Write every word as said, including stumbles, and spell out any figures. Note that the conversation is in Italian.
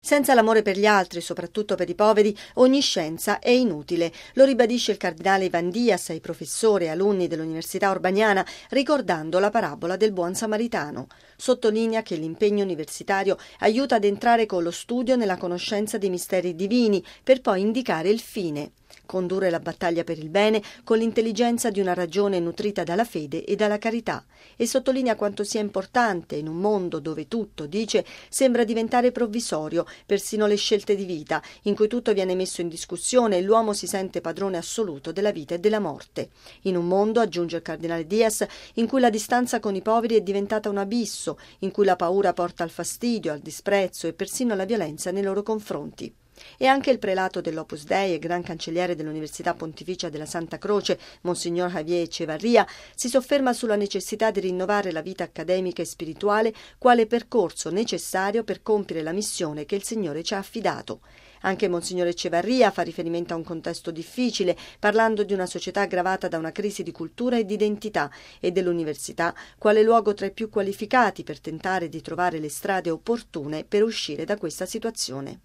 Senza l'amore per gli altri, soprattutto per i poveri, ogni scienza è inutile. Lo ribadisce il cardinale Ivan Dias ai professori e alunni dell'Università Urbaniana, ricordando la parabola del buon samaritano. Sottolinea che l'impegno universitario aiuta ad entrare con lo studio nella conoscenza dei misteri divini, per poi indicare il fine. Condurre la battaglia per il bene con l'intelligenza di una ragione nutrita dalla fede e dalla carità, e sottolinea quanto sia importante in un mondo dove tutto, dice, sembra diventare provvisorio, persino le scelte di vita, in cui tutto viene messo in discussione e l'uomo si sente padrone assoluto della vita e della morte. In un mondo, aggiunge il cardinale Dias, in cui la distanza con i poveri è diventata un abisso, in cui la paura porta al fastidio, al disprezzo e persino alla violenza nei loro confronti. E anche il prelato dell'Opus Dei e gran cancelliere dell'Università Pontificia della Santa Croce, Monsignor Javier Echevarría, si sofferma sulla necessità di rinnovare la vita accademica e spirituale quale percorso necessario per compiere la missione che il Signore ci ha affidato. Anche Monsignor Echevarría fa riferimento a un contesto difficile, parlando di una società aggravata da una crisi di cultura e di identità, e dell'università quale luogo tra i più qualificati per tentare di trovare le strade opportune per uscire da questa situazione.